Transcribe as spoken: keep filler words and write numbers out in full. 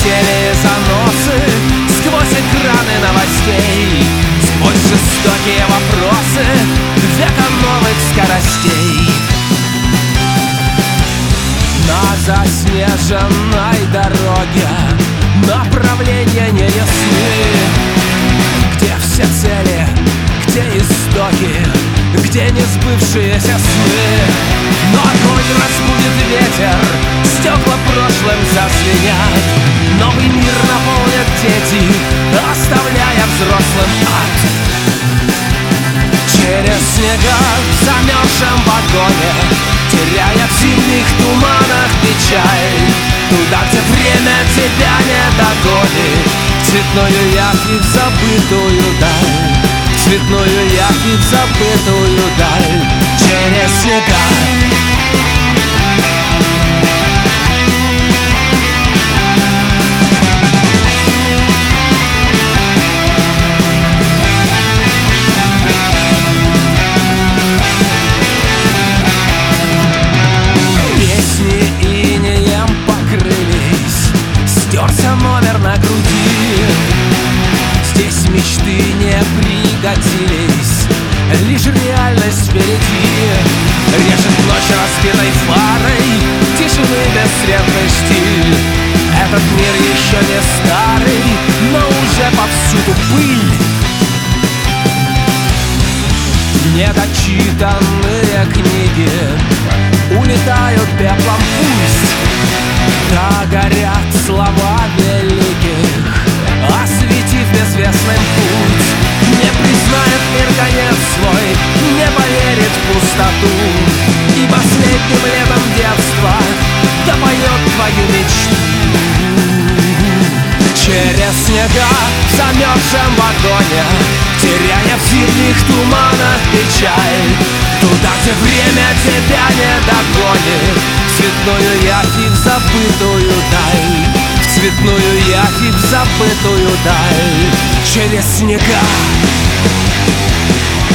летели заносы сквозь экраны новостей, сквозь жестокие вопросы века новых скоростей. На заснеженной дороге направления не ясны. Где все цели, где истоки, где несбывшиеся сны? Но огонь разбудит ветер, стекла прошлым зазвенят. Новый мир наполнят дети, оставляя взрослым ад. Через снега в замерзшем вагоне, теряя в зимних туманах печаль, туда, где время тебя не догонит, в цветную явь и в забытую даль, в цветную явь и в забытую даль. Через снега. Стерся номер на груди. Здесь мечты не пригодились, лишь реальность впереди. Режет ночь разбитой фарой, тишины бессредный штиль. Этот мир еще не старый, но уже повсюду пыль. Недочитанные книги улетают пеплом пусть. Да горят слова великих, осветив безвестный путь. Не признает мир конец свой, не поверит в пустоту, и последним летом детства допоет твою мечту. Через снега в замерзшем вагоне, теряя в зимних туманах печаль, туда, где время тебя не догонит, в цветную явь и в забытую даль, в цветную явь и в забытую даль. Через снега.